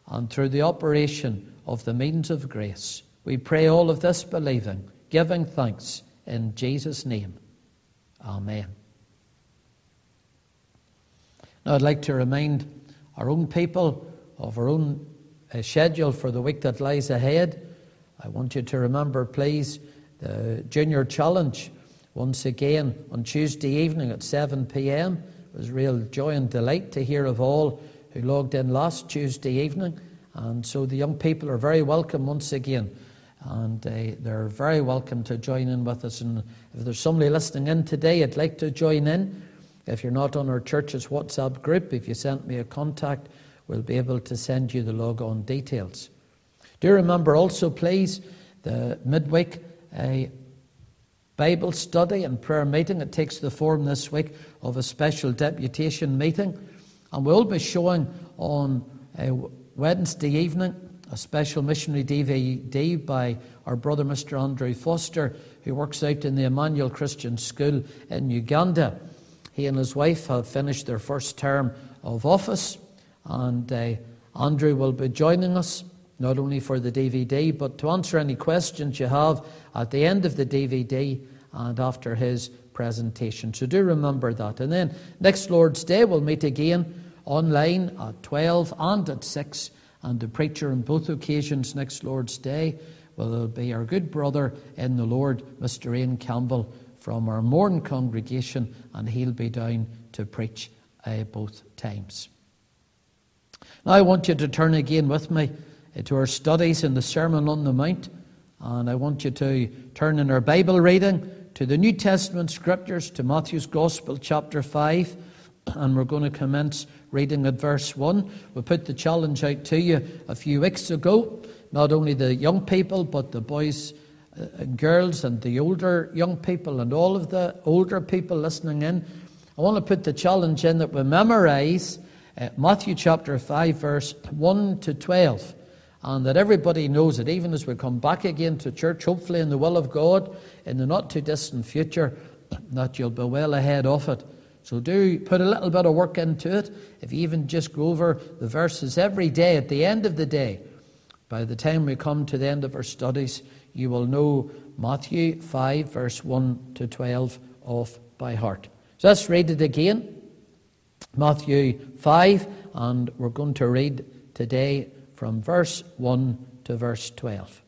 and through the operation of the means of grace. We pray all of this believing, giving thanks in Jesus' name. Amen. Now I'd like to remind our own people of our own schedule for the week that lies ahead. I want you to remember, please, the Junior Challenge once again on Tuesday evening at 7 p.m. It was real joy and delight to hear of all who logged in last Tuesday evening. And so the young people are very welcome once again. And they're very welcome to join in with us. And if there's somebody listening in today, I'd like to join in. If you're not on our church's WhatsApp group, if you sent me a contact, we'll be able to send you the log-on details. Do remember also, please, the midweek Bible study and prayer meeting. It takes the form this week of a special deputation meeting. And we'll be showing on Wednesday evening a special missionary DVD by our brother Mr. Andrew Foster, who works out in the Emmanuel Christian School in Uganda. He and his wife have finished their first term of office, and Andrew will be joining us, not only for the DVD, but to answer any questions you have at the end of the DVD and after his presentation. So do remember that. And then next Lord's Day we'll meet again online at 12 and at 6. And the preacher on both occasions next Lord's Day will be our good brother in the Lord, Mr. Ian Campbell, from our Mourne congregation, and he'll be down to preach both times. Now I want you to turn again with me to our studies in the Sermon on the Mount, and I want you to turn in our Bible reading to the New Testament Scriptures, to Matthew's Gospel, chapter 5, and we're going to commence reading at verse 1. We put the challenge out to you a few weeks ago, not only the young people, but the boys and girls and the older young people and all of the older people listening in. I want to put the challenge in that we memorize Matthew chapter 5, verse 1 to 12, and that everybody knows it, even as we come back again to church, hopefully in the will of God, in the not-too-distant future, that you'll be well ahead of it. So do put a little bit of work into it. If you even just go over the verses every day at the end of the day, by the time we come to the end of our studies, you will know Matthew 5, verse 1 to 12 off by heart. So let's read it again. Matthew 5, and we're going to read today from verse 1 to verse 12.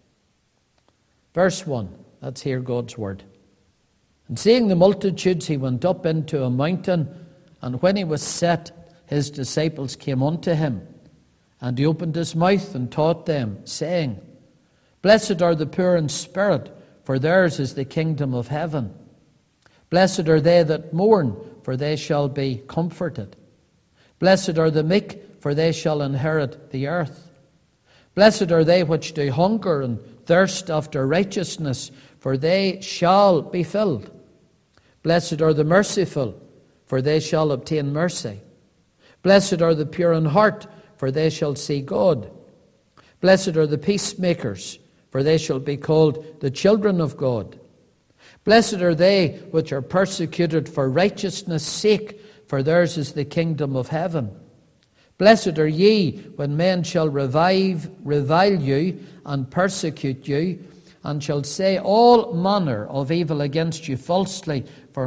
Verse 1, let's hear God's word. And seeing the multitudes, he went up into a mountain, and when he was set, his disciples came unto him. And he opened his mouth and taught them, saying, Blessed are the poor in spirit, for theirs is the kingdom of heaven. Blessed are they that mourn, for they shall be comforted. Blessed are the meek, for they shall inherit the earth. Blessed are they which do hunger and thirst after righteousness, for they shall be filled. Blessed are the merciful, for they shall obtain mercy. Blessed are the pure in heart, for they shall see God. Blessed are the peacemakers, for they shall be called the children of God. Blessed are they which are persecuted for righteousness' sake, for theirs is the kingdom of heaven. Blessed are ye when men shall revile you and persecute you, and shall say all manner of evil against you falsely for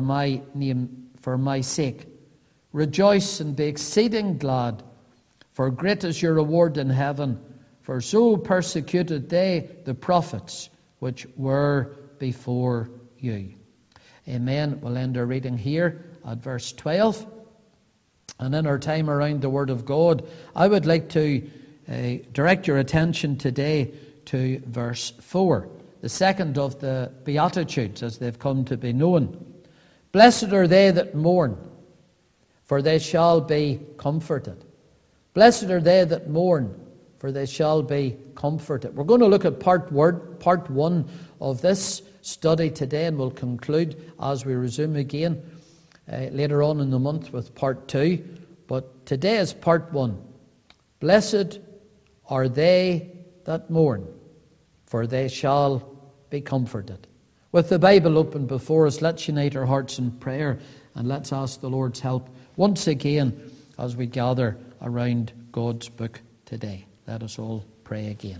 my sake. Rejoice and be exceeding glad, for great is your reward in heaven. For so persecuted they the prophets which were before you. Amen. We'll end our reading here at verse 12. And in our time around the Word of God, I would like to direct your attention today to verse 4, the second of the Beatitudes as they've come to be known. Blessed are they that mourn, for they shall be comforted. Blessed are they that mourn, for they shall be comforted. We're going to look at part 1 of this study today, and we'll conclude as we resume again later on in the month with part 2. But today is part 1. Blessed are they that mourn, for they shall be comforted. With the Bible open before us, let's unite our hearts in prayer, and let's ask the Lord's help once again as we gather around God's book today. Let us all pray again.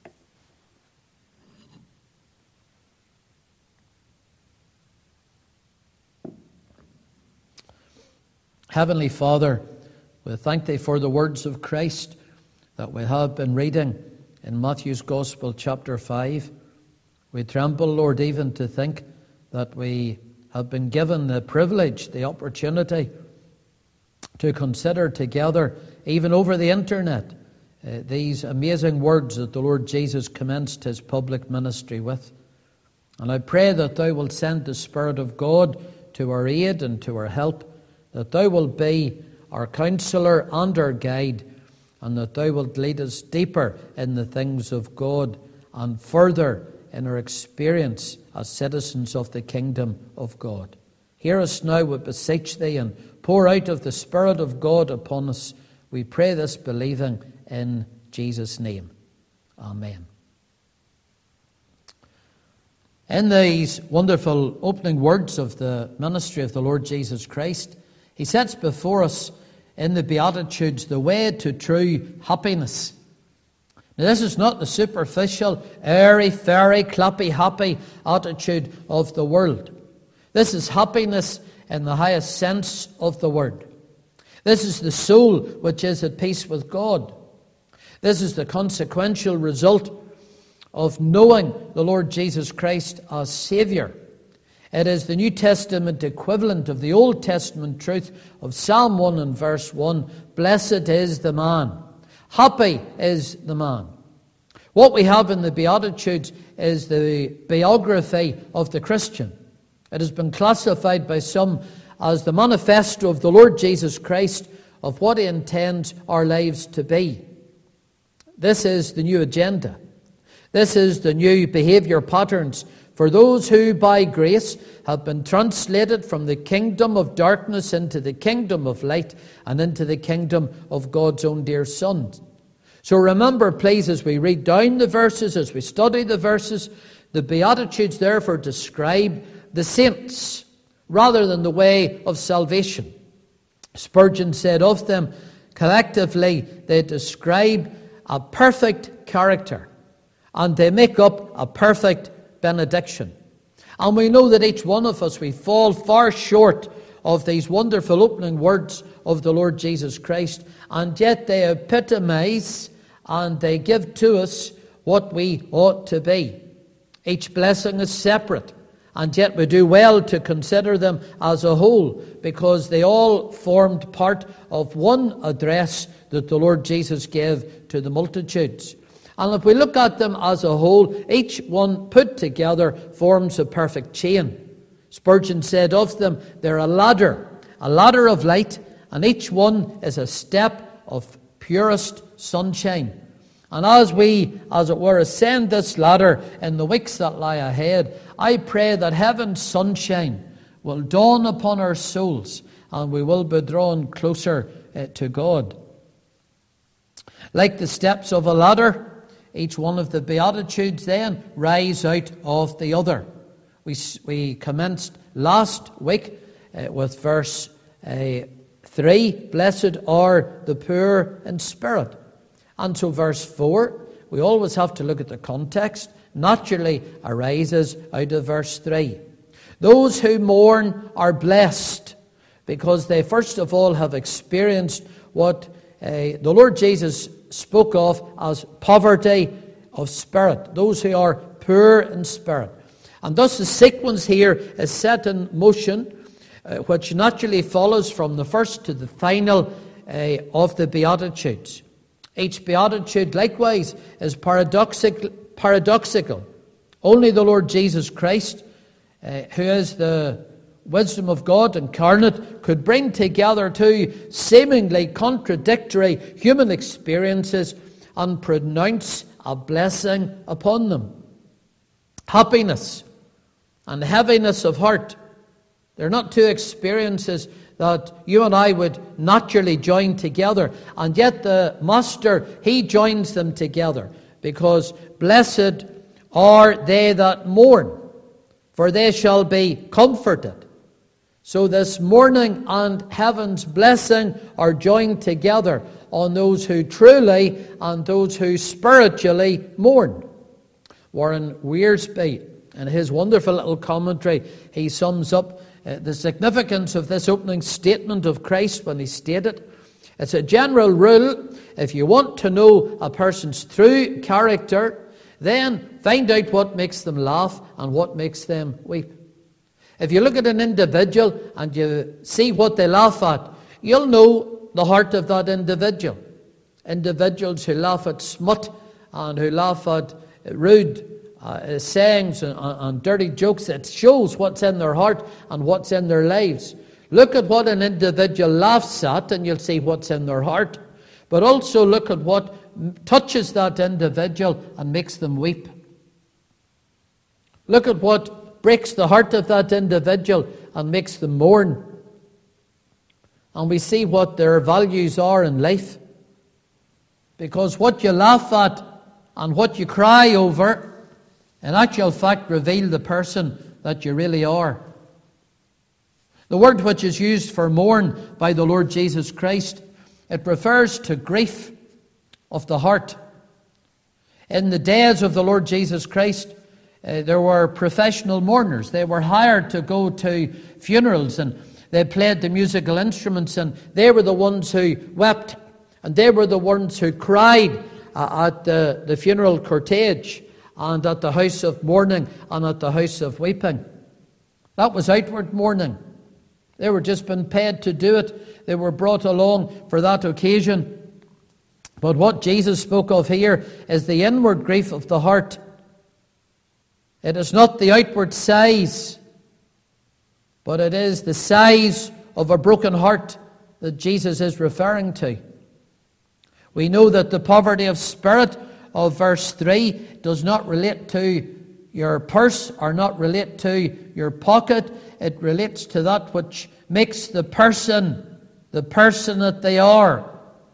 Heavenly Father, we thank Thee for the words of Christ that we have been reading in Matthew's Gospel, chapter 5. We tremble, Lord, even to think that we have been given the privilege, the opportunity to consider together, even over the internet, these amazing words that the Lord Jesus commenced His public ministry with. And I pray that Thou wilt send the Spirit of God to our aid and to our help, that Thou wilt be our counsellor and our guide, and that Thou wilt lead us deeper in the things of God and further in our experience as citizens of the kingdom of God. Hear us now, we beseech Thee, and pour out of the Spirit of God upon us. We pray this believing in Jesus' name. Amen. In these wonderful opening words of the ministry of the Lord Jesus Christ, He sets before us in the Beatitudes the way to true happiness. Now, this is not the superficial, airy-fairy, clappy-happy attitude of the world. This is happiness in the highest sense of the word. This is the soul which is at peace with God. This is the consequential result of knowing the Lord Jesus Christ as Saviour. It is the New Testament equivalent of the Old Testament truth of Psalm 1 and verse 1. Blessed is the man. Happy is the man. What we have in the Beatitudes is the biography of the Christian. It has been classified by some as the manifesto of the Lord Jesus Christ of what He intends our lives to be. This is the new agenda. This is the new behaviour patterns for those who, by grace, have been translated from the kingdom of darkness into the kingdom of light and into the kingdom of God's own dear Son. So remember, please, as we read down the verses, as we study the verses, the Beatitudes therefore describe the saints rather than the way of salvation. Spurgeon said of them, collectively, they describe a perfect character and they make up a perfect benediction. And we know that each one of us, we fall far short of these wonderful opening words of the Lord Jesus Christ, and yet they epitomize and they give to us what we ought to be. Each blessing is separate, and yet we do well to consider them as a whole, because they all formed part of one address that the Lord Jesus gave to the multitudes. And if we look at them as a whole, each one put together forms a perfect chain. Spurgeon said of them, they're a ladder of light, and each one is a step of purest sunshine. And as we, as it were, ascend this ladder in the weeks that lie ahead, I pray that heaven's sunshine will dawn upon our souls, and we will be drawn closer to God. Like the steps of a ladder, each one of the Beatitudes then rise out of the other. We commenced last week with verse 3, blessed are the poor in spirit. And so verse 4, we always have to look at the context, naturally arises out of verse 3. Those who mourn are blessed because they first of all have experienced what the Lord Jesus spoke of as poverty of spirit, those who are poor in spirit. And thus the sequence here is set in motion, which naturally follows from the first to the final of the Beatitudes. Each Beatitude likewise is paradoxical. Only the Lord Jesus Christ, who is the wisdom of God incarnate, could bring together two seemingly contradictory human experiences and pronounce a blessing upon them. Happiness and heaviness of heart. They're not two experiences that you and I would naturally join together. And yet the Master, He joins them together, because blessed are they that mourn, for they shall be comforted. So this mourning and heaven's blessing are joined together. on those who truly and those who spiritually mourn. Warren Wiersbe, in his wonderful little commentary, he sums up the significance of this opening statement of Christ when he stated, it's a general rule, if you want to know a person's true character, then find out what makes them laugh and what makes them weep. If you look at an individual and you see what they laugh at, you'll know the heart of that individual. Individuals who laugh at smut and who laugh at rude sayings and dirty jokes, it shows what's in their heart and what's in their lives. Look at what an individual laughs at and you'll see what's in their heart. But also look at what touches that individual and makes them weep. Look at what breaks the heart of that individual and makes them mourn. And we see what their values are in life. Because what you laugh at and what you cry over, in actual fact, reveal the person that you really are. The word which is used for mourn by the Lord Jesus Christ, it refers to grief of the heart. In the days of the Lord Jesus Christ, there were professional mourners. They were hired to go to funerals and they played the musical instruments, and they were the ones who wept, and they were the ones who cried at the funeral cortege and at the house of mourning and at the house of weeping. That was outward mourning. They were just been paid to do it. They were brought along for that occasion. But what Jesus spoke of here is the inward grief of the heart. It is not the outward size, but it is the size of a broken heart that Jesus is referring to. We know that the poverty of spirit of verse 3 does not relate to your purse or not relate to your pocket. It relates to that which makes the person that they are.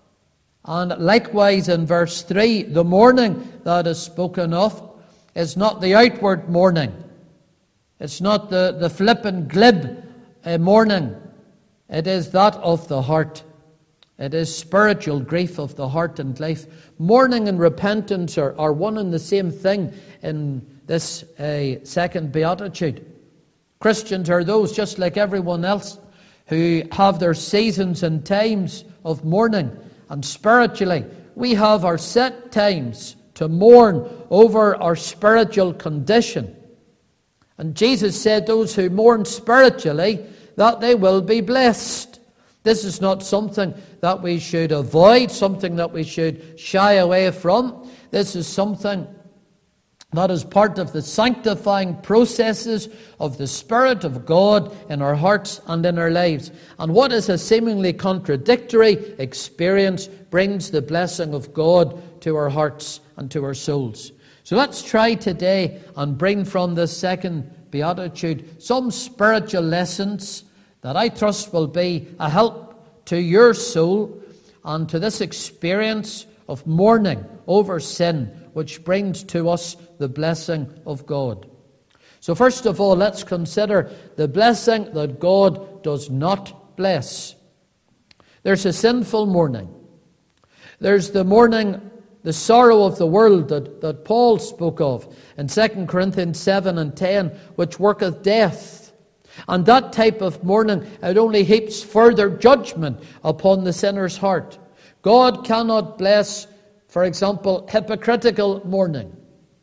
And likewise in verse 3, the mourning that is spoken of is not the outward mourning. It's not the flippant, glib mourning. It is that of the heart. It is spiritual grief of the heart and life. Mourning and repentance are one and the same thing in this second beatitude. Christians are those, just like everyone else, who have their seasons and times of mourning. And spiritually, we have our set times to mourn over our spiritual condition. And Jesus said those who mourn spiritually, that they will be blessed. This is not something that we should avoid, something that we should shy away from. This is something that is part of the sanctifying processes of the Spirit of God in our hearts and in our lives. And what is a seemingly contradictory experience brings the blessing of God to our hearts and to our souls. So let's try today and bring from this second beatitude some spiritual lessons that I trust will be a help to your soul and to this experience of mourning over sin, which brings to us the blessing of God. So first of all, let's consider the blessing that God does not bless. There's a sinful mourning. There's the mourning, the sorrow of the world that Paul spoke of in 2 Corinthians 7 and 10, which worketh death. And that type of mourning, it only heaps further judgment upon the sinner's heart. God cannot bless, for example, hypocritical mourning.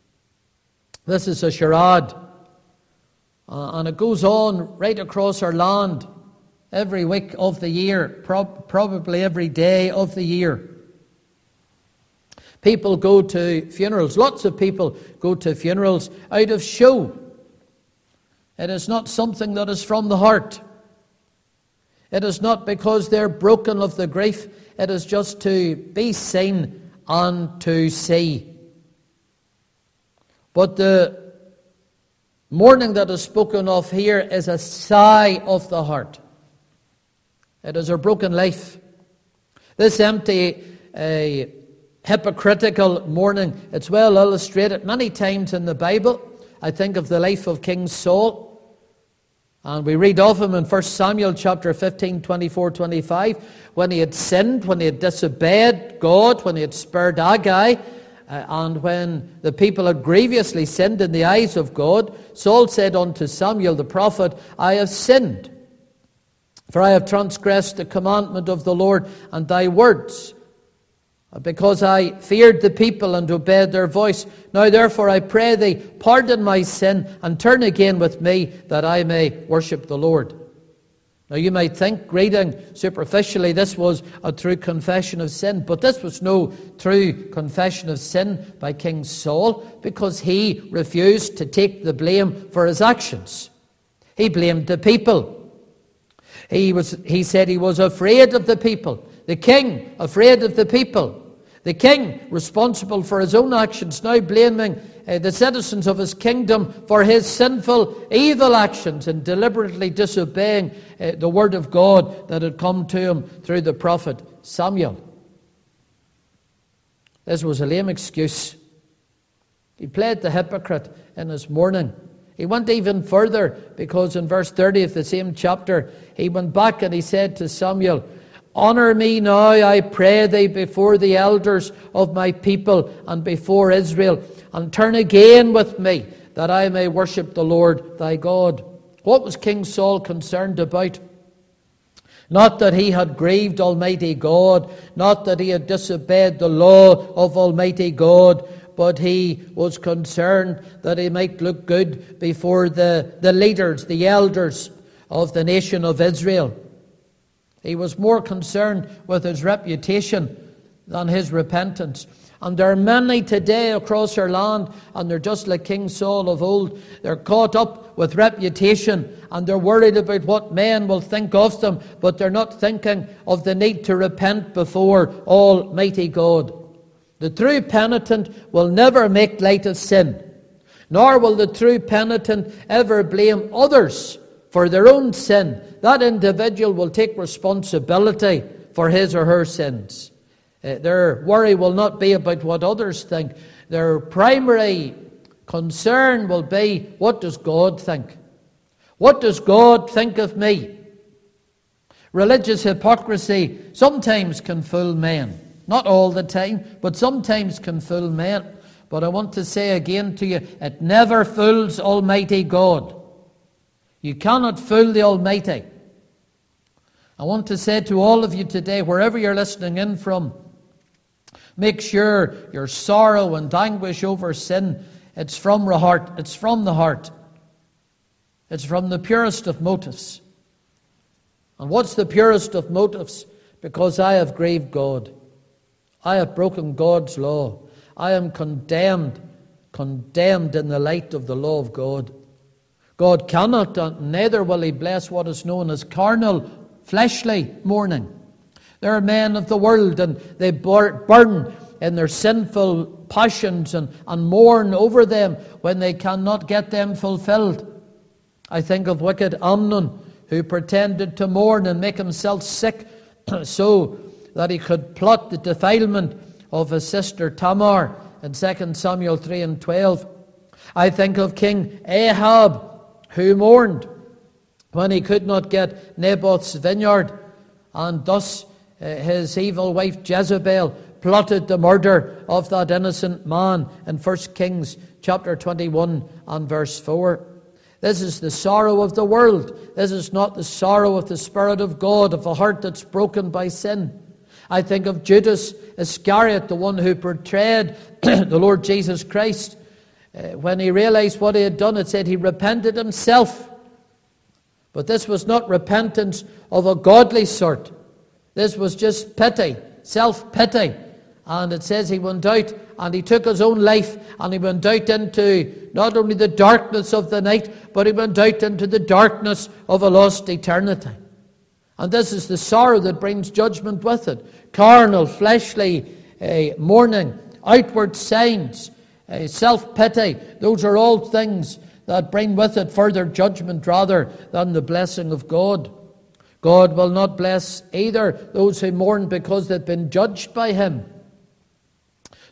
This is a charade. And it goes on right across our land every week of the year, probably every day of the year. People go to funerals. Lots of people go to funerals out of show. It is not something that is from the heart. It is not because they're broken of the grief. It is just to be seen and to see. But the mourning that is spoken of here is a sigh of the heart. It is a broken life. This empty, hypocritical mourning, it's well illustrated many times in the Bible. I think of the life of King Saul. And we read of him in 1 Samuel chapter 15, 24, 25, when he had sinned, when he had disobeyed God, when he had spared Agag, and when the people had grievously sinned in the eyes of God. Saul said unto Samuel the prophet, I have sinned, for I have transgressed the commandment of the Lord and thy words, because I feared the people and obeyed their voice. Now therefore I pray thee, pardon my sin, and turn again with me, that I may worship the Lord. Now you might think, reading superficially, this was a true confession of sin, but this was no true confession of sin by King Saul, because he refused to take the blame for his actions. He blamed the people. He said he was afraid of the people. The king afraid of the people. The king responsible for his own actions, now blaming the citizens of his kingdom for his sinful, evil actions and deliberately disobeying the word of God that had come to him through the prophet Samuel. This was a lame excuse. He played the hypocrite in his mourning. He went even further, because in verse 30 of the same chapter, he went back and he said to Samuel, Honour me now, I pray thee, before the elders of my people and before Israel, and turn again with me, that I may worship the Lord thy God. What was King Saul concerned about? Not that he had grieved Almighty God, not that he had disobeyed the law of Almighty God, but he was concerned that he might look good before the leaders, the elders of the nation of Israel. He was more concerned with his reputation than his repentance. And there are many today across our land, and they're just like King Saul of old. They're caught up with reputation, and they're worried about what men will think of them, but they're not thinking of the need to repent before Almighty God. The true penitent will never make light of sin, nor will the true penitent ever blame others for their own sin. That individual will take responsibility for his or her sins. Their worry will not be about what others think. Their primary concern will be, what does God think? What does God think of me? Religious hypocrisy sometimes can fool men. Not all the time, but sometimes can fool men. But I want to say again to you, it never fools Almighty God. You cannot fool the Almighty. I want to say to all of you today, wherever you're listening in from, make sure your sorrow and anguish over sin, it's from the heart. It's from the heart. It's from the purest of motives. And what's the purest of motives? Because I have grieved God. I have broken God's law. I am condemned in the light of the law of God. God cannot, neither will he bless what is known as carnal, fleshly mourning. There are men of the world, and they burn in their sinful passions and mourn over them when they cannot get them fulfilled. I think of wicked Amnon, who pretended to mourn and make himself sick so that he could plot the defilement of his sister Tamar in 2 Samuel 3 and 12. I think of King Ahab, who mourned when he could not get Naboth's vineyard, and thus his evil wife Jezebel plotted the murder of that innocent man in 1 Kings chapter 21 and verse 4. This is the sorrow of the world. This is not the sorrow of the Spirit of God, of a heart that's broken by sin. I think of Judas Iscariot, the one who betrayed the Lord Jesus Christ. When he realized what he had done, it said he repented himself. But this was not repentance of a godly sort. This was just pity, self-pity. And it says he went out and he took his own life, and he went out into not only the darkness of the night, but he went out into the darkness of a lost eternity. And this is the sorrow that brings judgment with it. Carnal, fleshly mourning, outward signs, self-pity. Those are all things that bring with it further judgment rather than the blessing of God. God will not bless either those who mourn because they've been judged by him.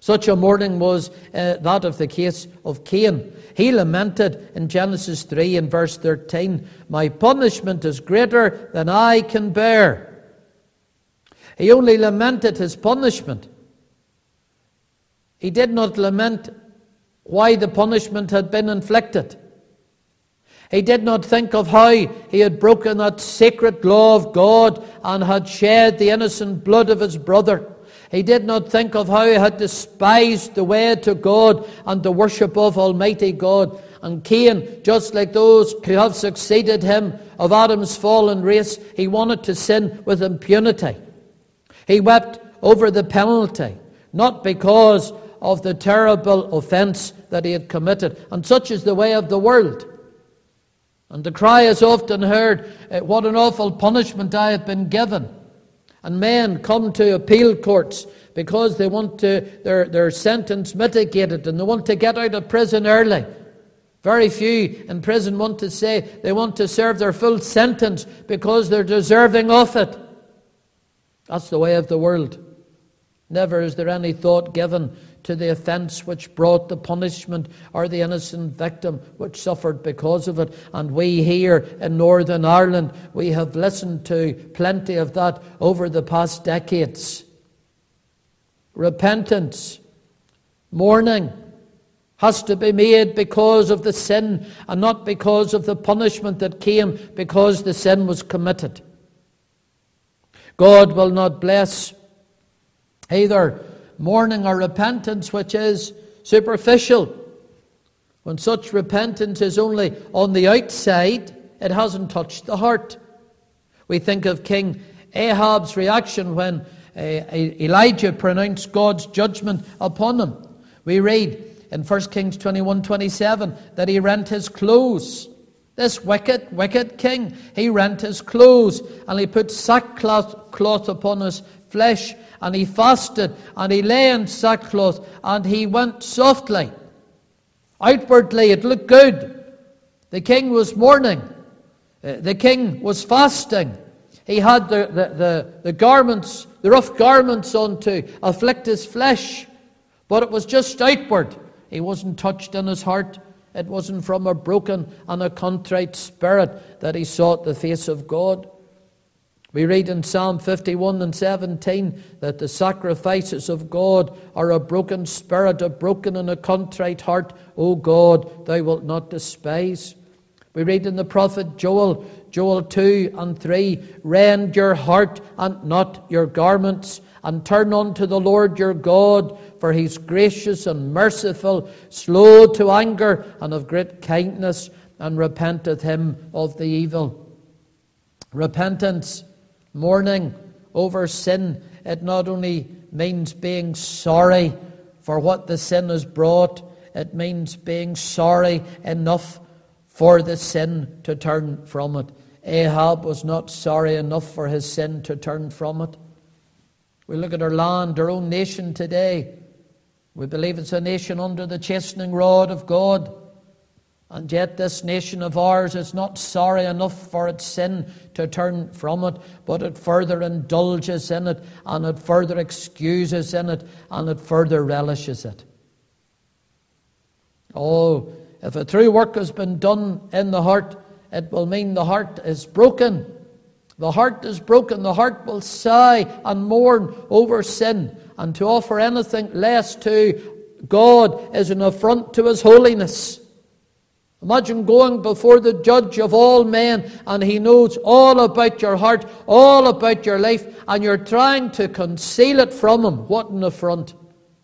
Such a mourning was that of the case of Cain. He lamented in Genesis 3 and verse 13, "My punishment is greater than I can bear." He only lamented his punishment. He did not lament why the punishment had been inflicted. He did not think of how he had broken that sacred law of God and had shed the innocent blood of his brother. He did not think of how he had despised the way to God and the worship of Almighty God. And Cain, just like those who have succeeded him of Adam's fallen race, he wanted to sin with impunity. He wept over the penalty, not because of the terrible offense that he had committed. And such is the way of the world. And the cry is often heard, "What an awful punishment I have been given." And men come to appeal courts because they want their sentence mitigated and they want to get out of prison early. Very few in prison want to say they want to serve their full sentence because they're deserving of it. That's the way of the world. Never is there any thought given to the offence which brought the punishment or the innocent victim which suffered because of it. And we here in Northern Ireland, we have listened to plenty of that over the past decades. Repentance, mourning, has to be made because of the sin and not because of the punishment that came because the sin was committed. God will not bless either mourning or repentance which is superficial. When such repentance is only on the outside, it hasn't touched the heart. We think of King Ahab's reaction when Elijah pronounced God's judgment upon him. We read in 1 Kings 21:27 that he rent his clothes. This wicked king, he rent his clothes and he put sackcloth upon his flesh, and he fasted and he lay in sackcloth and he went softly. Outwardly it looked good. The king was mourning. The king was fasting. He had the garments, the rough garments on to afflict his flesh. But it was just outward. He wasn't touched in his heart. It wasn't from a broken and a contrite spirit that he sought the face of God. We read in Psalm 51 and 17 that the sacrifices of God are a broken spirit, a broken and a contrite heart. O God, thou wilt not despise. We read in the prophet Joel 2 and 3, rend your heart and not your garments, and turn unto the Lord your God, for he's gracious and merciful, slow to anger, and of great kindness, and repenteth him of the evil. Repentance, mourning over sin, it not only means being sorry for what the sin has brought, it means being sorry enough for the sin to turn from it. Ahab was not sorry enough for his sin to turn from it. We look at our land, our own nation today. We believe it's a nation under the chastening rod of God. And yet this nation of ours is not sorry enough for its sin to turn from it, but it further indulges in it, and it further excuses in it, and it further relishes it. Oh, if a true work has been done in the heart, it will mean the heart is broken. The heart is broken. The heart will sigh and mourn over sin. And to offer anything less to God is an affront to his holiness. Imagine going before the judge of all men, and he knows all about your heart, all about your life, and you're trying to conceal it from him. What an affront.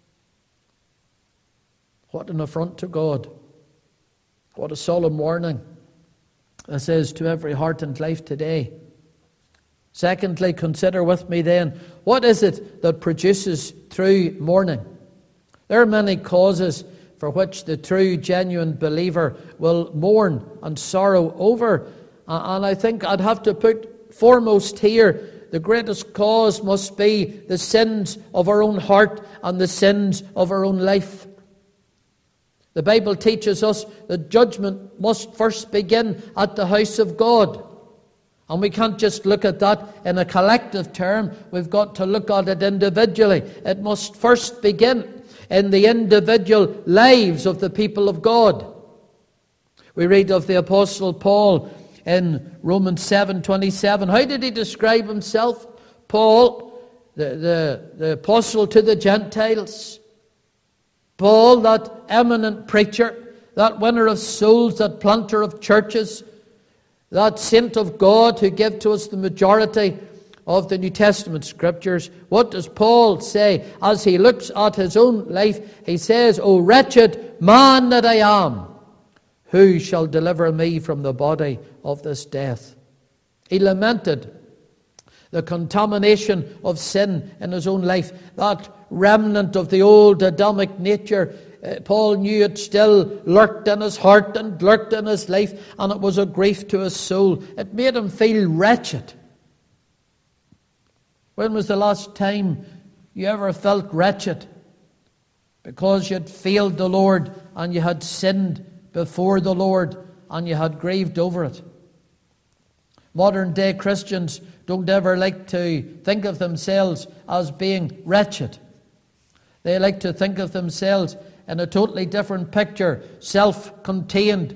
What an affront to God. What a solemn warning this is to every heart and life today. Secondly, consider with me then, what is it that produces true mourning? There are many causes for which the true, genuine believer will mourn and sorrow over. And I think I'd have to put foremost here, the greatest cause must be the sins of our own heart and the sins of our own life. The Bible teaches us that judgment must first begin at the house of God. And we can't just look at that in a collective term. We've got to look at it individually. It must first begin in the individual lives of the people of God. We read of the Apostle Paul in Romans 7:27. How did he describe himself? Paul, the apostle to the Gentiles. Paul, that eminent preacher, that winner of souls, that planter of churches, that saint of God who gave to us the majority of the New Testament scriptures. What does Paul say as he looks at his own life? He says, "O wretched man that I am, who shall deliver me from the body of this death?" He lamented the contamination of sin in his own life, that remnant of the old Adamic nature. Paul knew it still lurked in his heart and lurked in his life, and it was a grief to his soul. It made him feel wretched. When was the last time you ever felt wretched because you had failed the Lord and you had sinned before the Lord and you had grieved over it? Modern day Christians don't ever like to think of themselves as being wretched. They like to think of themselves in a totally different picture, self-contained,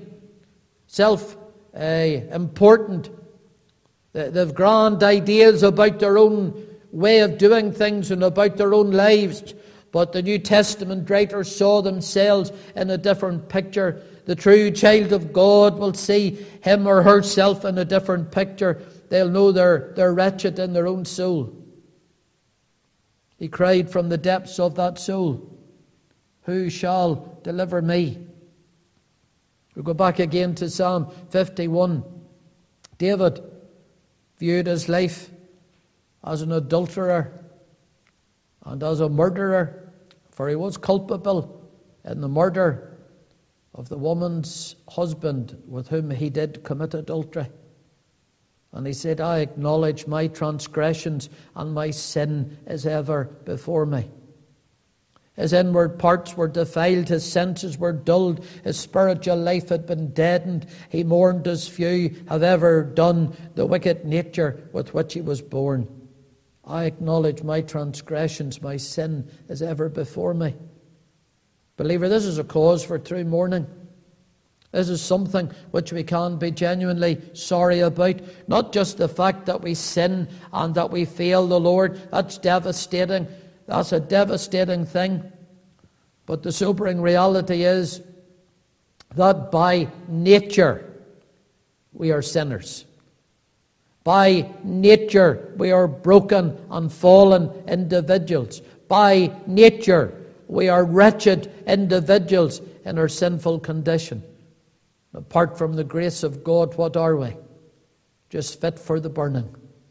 self-important. They've grand ideas about their own way of doing things and about their own lives. But the New Testament writer saw themselves in a different picture. The true child of God will see him or herself in a different picture. They'll know they're wretched in their own soul. He cried from the depths of that soul, "Who shall deliver me?" We go back again to Psalm 51. David viewed his life as an adulterer and as a murderer, for he was culpable in the murder of the woman's husband with whom he did commit adultery. And he said, "I acknowledge my transgressions, and my sin is ever before me." His inward parts were defiled, his senses were dulled, his spiritual life had been deadened. He mourned as few have ever done the wicked nature with which he was born. "I acknowledge my transgressions, my sin is ever before me." Believer, this is a cause for true mourning. This is something which we can be genuinely sorry about. Not just the fact that we sin and that we fail the Lord. That's devastating. That's a devastating thing. But the sobering reality is that by nature we are sinners. By nature we are broken and fallen individuals. By nature we are wretched individuals in our sinful condition. Apart from the grace of God, what are we? Just fit for the burning.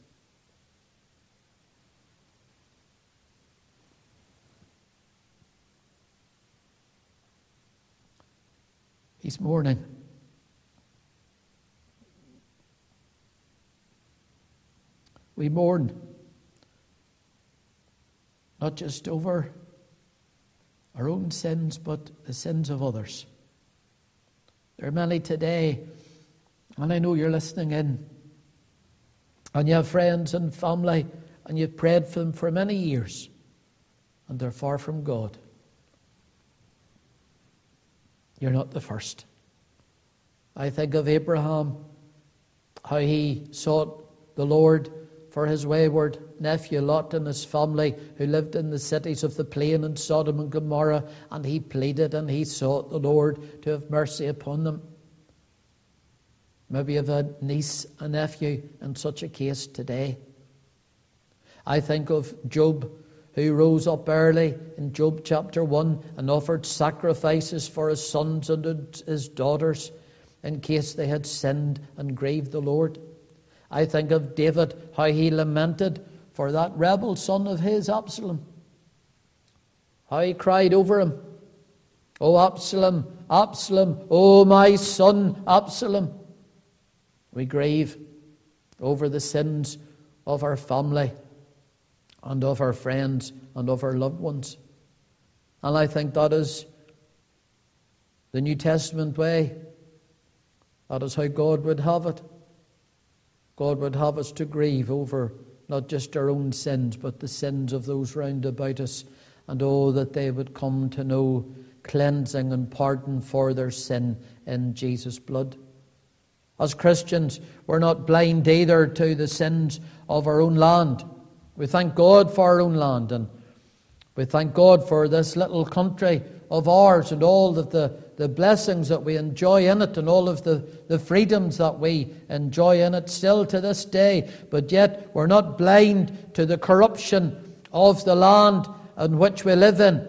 He's mourning. We mourn not just over our own sins, but the sins of others. There are many today, and I know you're listening in, and you have friends and family, and you've prayed for them for many years, and they're far from God. You're not the first. I think of Abraham, how he sought the Lord for his wayward nephew Lot and his family who lived in the cities of the plain in Sodom and Gomorrah, and he pleaded and he sought the Lord to have mercy upon them. Maybe you have a niece, a nephew in such a case today. I think of Job, who rose up early in Job chapter 1 and offered sacrifices for his sons and his daughters in case they had sinned and grieved the Lord. I think of David, how he lamented for that rebel son of his, Absalom. How he cried over him, "O Absalom, Absalom, O my son Absalom." We grieve over the sins of our family and of our friends and of our loved ones. And I think that is the New Testament way. That is how God would have it. God would have us to grieve over not just our own sins, but the sins of those round about us. and oh, that they would come to know cleansing and pardon for their sin in Jesus' blood. As Christians, we're not blind either to the sins of our own land. We thank God for our own land, and we thank God for this little country of ours and all of the blessings that we enjoy in it and all of the freedoms that we enjoy in it still to this day. But yet we're not blind to the corruption of the land in which we live in.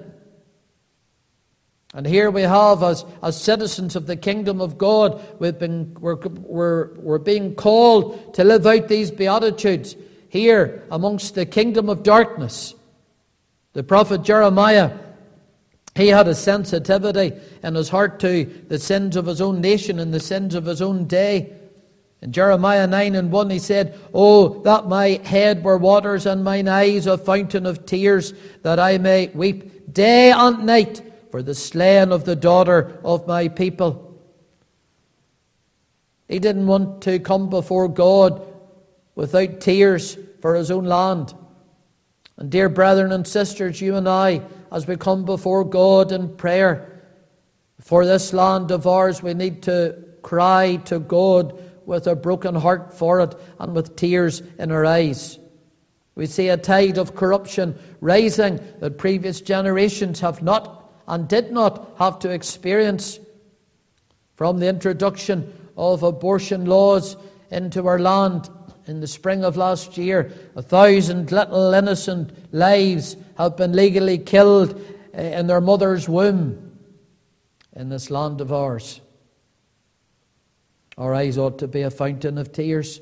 And here we have, as citizens of the kingdom of God, we're being called to live out these beatitudes here amongst the kingdom of darkness. The prophet Jeremiah, he had a sensitivity in his heart to the sins of his own nation and the sins of his own day. In Jeremiah 9:1 he said, "Oh, that my head were waters and mine eyes a fountain of tears, that I may weep day and night for the slain of the daughter of my people." He didn't want to come before God without tears for his own land. And dear brethren and sisters, you and I, as we come before God in prayer for this land of ours, we need to cry to God with a broken heart for it and with tears in our eyes. We see a tide of corruption rising that previous generations have not and did not have to experience, from the introduction of abortion laws into our land in the spring of last year. 1,000 little innocent lives have been legally killed in their mother's womb in this land of ours. Our eyes ought to be a fountain of tears.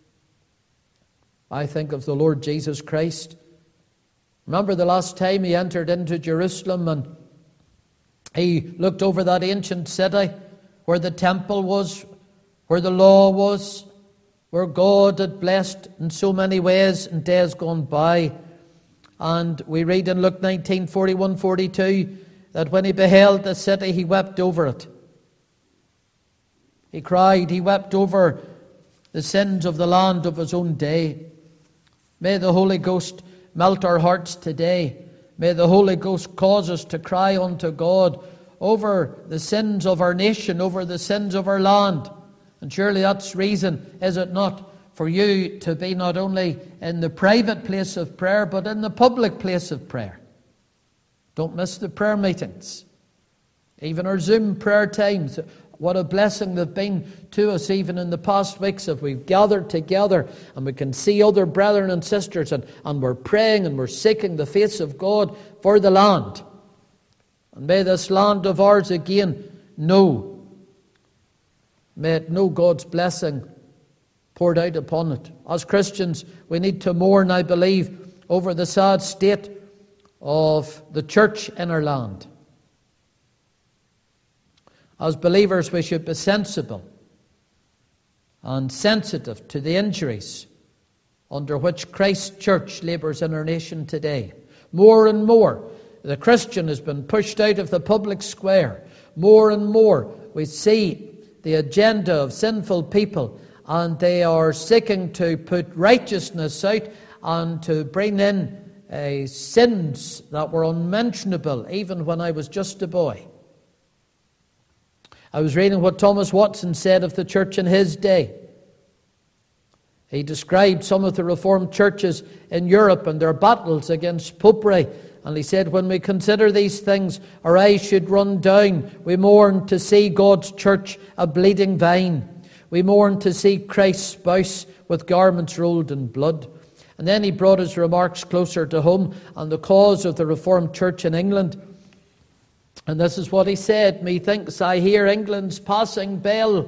I think of the Lord Jesus Christ. Remember the last time he entered into Jerusalem and he looked over that ancient city where the temple was, where the law was, where God had blessed in so many ways in days gone by. And we read in Luke 19:41-42 that when he beheld the city, he wept over it. He cried, he wept over the sins of the land of his own day. May the Holy Ghost melt our hearts today. May the Holy Ghost cause us to cry unto God over the sins of our nation, over the sins of our land. And surely that's reason, is it not, for you to be not only in the private place of prayer, but in the public place of prayer. Don't miss the prayer meetings. Even our Zoom prayer times. What a blessing they've been to us even in the past weeks, if we've gathered together and we can see other brethren and sisters and we're praying and we're seeking the face of God for the land. And may this land of ours again may it know God's blessing poured out upon it. As Christians, we need to mourn, I believe, over the sad state of the church in our land. As believers, we should be sensible and sensitive to the injuries under which Christ's church labours in our nation today. More and more, the Christian has been pushed out of the public square. More and more, we see the agenda of sinful people, and they are seeking to put righteousness out and to bring in sins that were unmentionable even when I was just a boy. I was reading what Thomas Watson said of the church in his day. He described some of the Reformed churches in Europe and their battles against popery. And he said, when we consider these things, our eyes should run down. We mourn to see God's church a bleeding vine. We mourn to see Christ's spouse with garments rolled in blood. And then he brought his remarks closer to home on the cause of the Reformed church in England. And this is what he said: "Methinks I hear England's passing bell."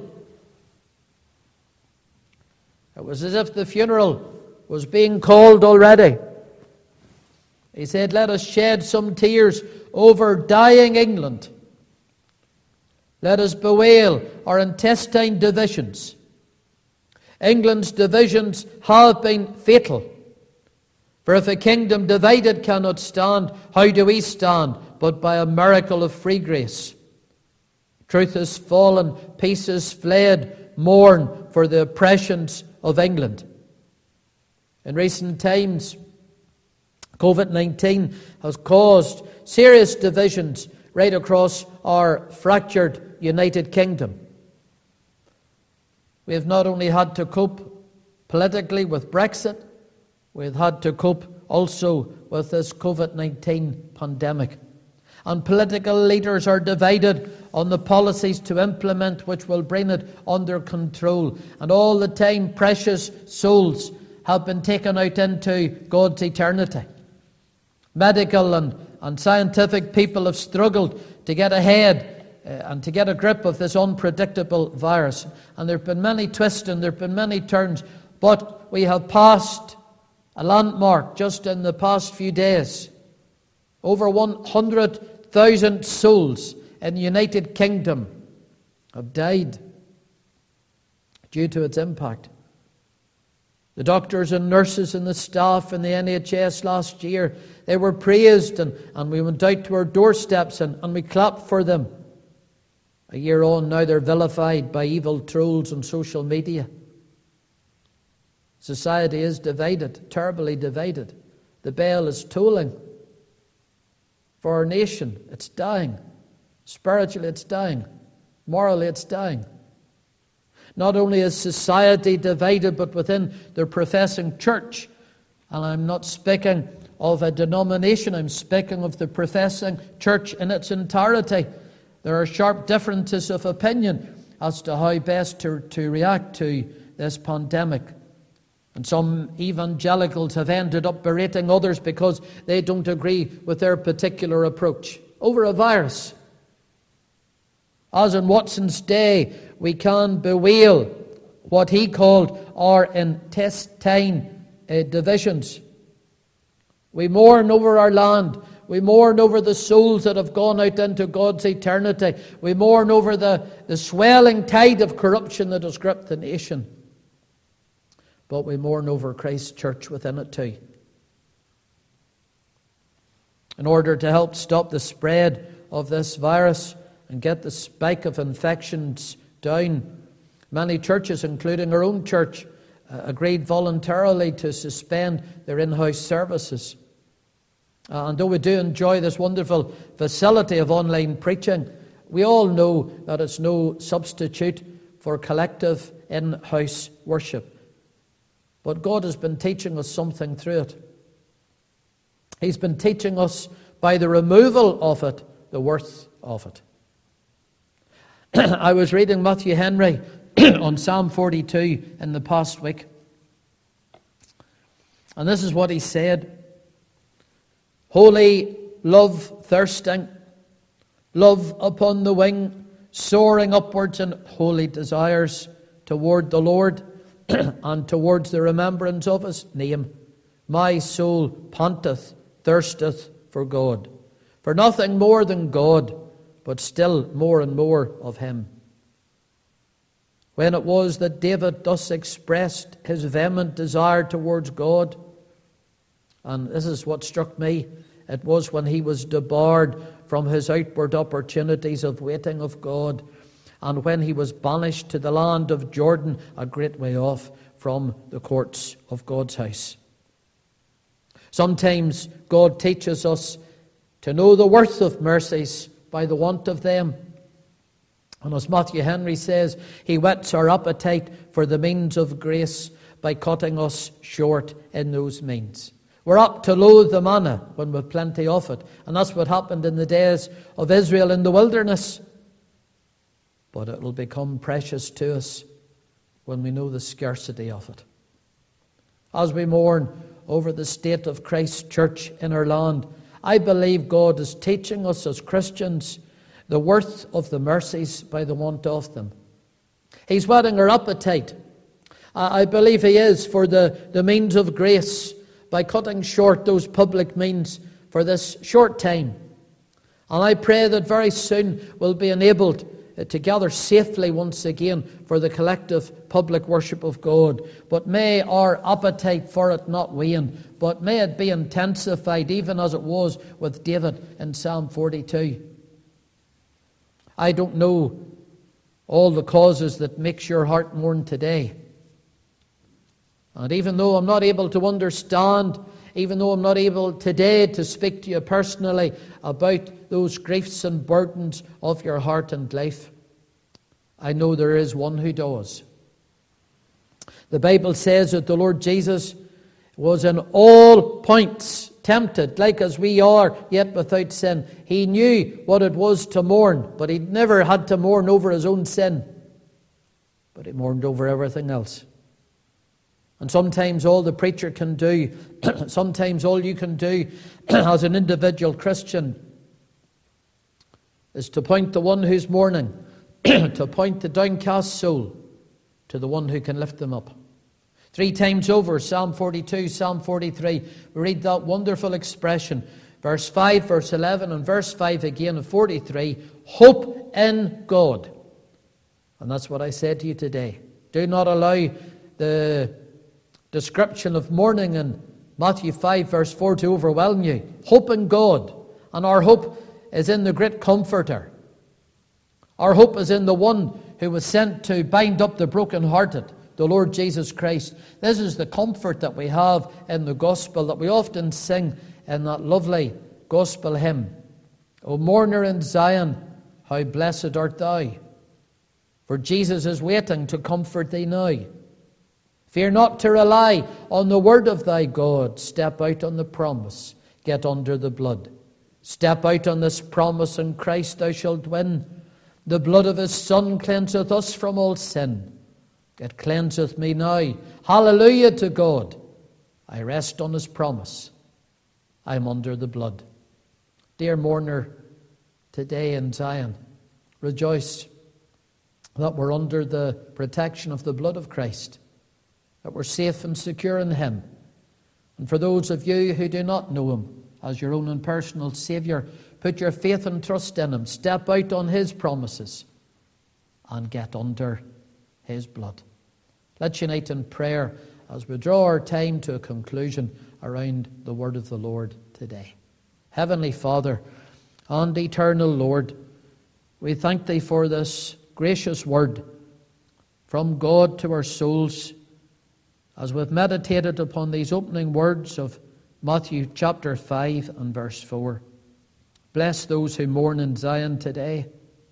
It was as if the funeral was being called already. He said, "Let us shed some tears over dying England. Let us bewail our intestine divisions. England's divisions have been fatal. For if a kingdom divided cannot stand, how do we stand but by a miracle of free grace? Truth is fallen, peace is fled, mourn for the oppressions of England." In recent times, COVID-19 has caused serious divisions right across our fractured United Kingdom. We have not only had to cope politically with Brexit, we've had to cope also with this COVID-19 pandemic. And political leaders are divided on the policies to implement which will bring it under control. And all the time, precious souls have been taken out into God's eternity. Medical and scientific people have struggled to get ahead and to get a grip of this unpredictable virus. And there have been many twists and there have been many turns, but we have passed a landmark just in the past few days. Over 100,000 souls in the United Kingdom have died due to its impact. The doctors and nurses and the staff in the NHS last year, they were praised and we went out to our doorsteps and we clapped for them. A year on now, they're vilified by evil trolls on social media. Society is divided, terribly divided. The bell is tolling for our nation. It's dying. Spiritually, it's dying. Morally, it's dying. Not only is society divided, but within the professing church. And I'm not speaking of a denomination, I'm speaking of the professing church in its entirety. There are sharp differences of opinion as to how best to react to this pandemic. And some evangelicals have ended up berating others because they don't agree with their particular approach over a virus. As in Watson's day, we can bewail what he called our intestine divisions. We mourn over our land. We mourn over the souls that have gone out into God's eternity. We mourn over the swelling tide of corruption that has gripped the nation. But we mourn over Christ's church within it too. In order to help stop the spread of this virus and get the spike of infections down, many churches, including our own church, agreed voluntarily to suspend their in-house services. And though we do enjoy this wonderful facility of online preaching, we all know that it's no substitute for collective in-house worship. But God has been teaching us something through it. He's been teaching us by the removal of it, the worth of it. I was reading Matthew Henry on Psalm 42 in the past week. And this is what he said. Holy love thirsting, love upon the wing, soaring upwards in holy desires toward the Lord and towards the remembrance of his name. My soul panteth, thirsteth for God, for nothing more than God, but still more and more of him. When it was that David thus expressed his vehement desire towards God, and this is what struck me, it was when he was debarred from his outward opportunities of waiting of God, and when he was banished to the land of Jordan, a great way off from the courts of God's house. Sometimes God teaches us to know the worth of mercies by the want of them. And as Matthew Henry says, he whets our appetite for the means of grace by cutting us short in those means. We're apt to loathe the manna when we've plenty of it. And that's what happened in the days of Israel in the wilderness. But it will become precious to us when we know the scarcity of it. As we mourn over the state of Christ's church in our land, I believe God is teaching us as Christians the worth of the mercies by the want of them. He's whetting our appetite. I believe he is for the means of grace by cutting short those public means for this short time. And I pray that very soon we'll be enabled to gather safely once again for the collective public worship of God. But may our appetite for it not wane, but may it be intensified even as it was with David in Psalm 42. I don't know all the causes that makes your heart mourn today. And even though I'm not able to understand even though I'm not able today to speak to you personally about those griefs and burdens of your heart and life, I know there is one who does. The Bible says that the Lord Jesus was in all points tempted, like as we are, yet without sin. He knew what it was to mourn, but he never had to mourn over his own sin. But he mourned over everything else. And sometimes all the preacher can do, sometimes all you can do as an individual Christian is to point the one who's mourning, to point the downcast soul to the one who can lift them up. 3 times over, Psalm 42, Psalm 43, we read that wonderful expression. Verse 5, verse 11, and verse 5 again of 43, hope in God. And that's what I said to you today. Do not allow the description of mourning in Matthew 5, verse 4 to overwhelm you. Hope in God. And our hope is in the great Comforter. Our hope is in the one who was sent to bind up the brokenhearted, the Lord Jesus Christ. This is the comfort that we have in the gospel that we often sing in that lovely gospel hymn. O mourner in Zion, how blessed art thou. For Jesus is waiting to comfort thee now. Fear not to rely on the word of thy God. Step out on the promise. Get under the blood. Step out on this promise, in Christ thou shalt win. The blood of his Son cleanseth us from all sin. It cleanseth me now. Hallelujah to God. I rest on his promise. I am under the blood. Dear mourner, today in Zion, rejoice that we're under the protection of the blood of Christ, that we're safe and secure in him. And for those of you who do not know him as your own and personal Saviour, put your faith and trust in him. Step out on his promises and get under his blood. Let's unite in prayer as we draw our time to a conclusion around the word of the Lord today. Heavenly Father and eternal Lord, we thank thee for this gracious word from God to our souls as we've meditated upon these opening words of Matthew chapter 5 and verse 4. Bless those who mourn in Zion today.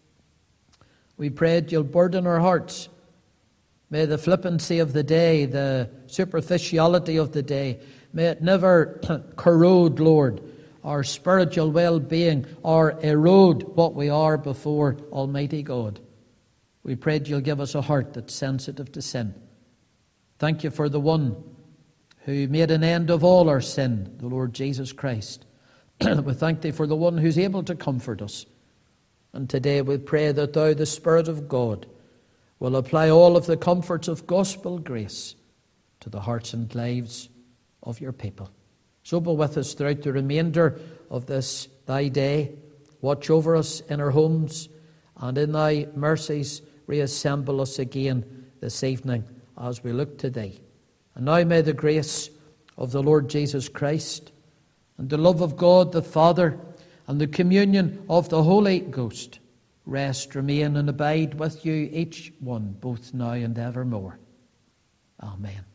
We pray that you'll burden our hearts. May the flippancy of the day, the superficiality of the day, may it never corrode, Lord, our spiritual well-being or erode what we are before Almighty God. We pray that you'll give us a heart that's sensitive to sin. Thank you for the one who made an end of all our sin, the Lord Jesus Christ. We thank thee for the one who's able to comfort us. And today we pray that thou, the Spirit of God, will apply all of the comforts of gospel grace to the hearts and lives of your people. So be with us throughout the remainder of this thy day. Watch over us in our homes, and in thy mercies reassemble us again this evening as we look to thee. And now may the grace of the Lord Jesus Christ and the love of God the Father and the communion of the Holy Ghost rest, remain, and abide with you each one, both now and evermore. Amen.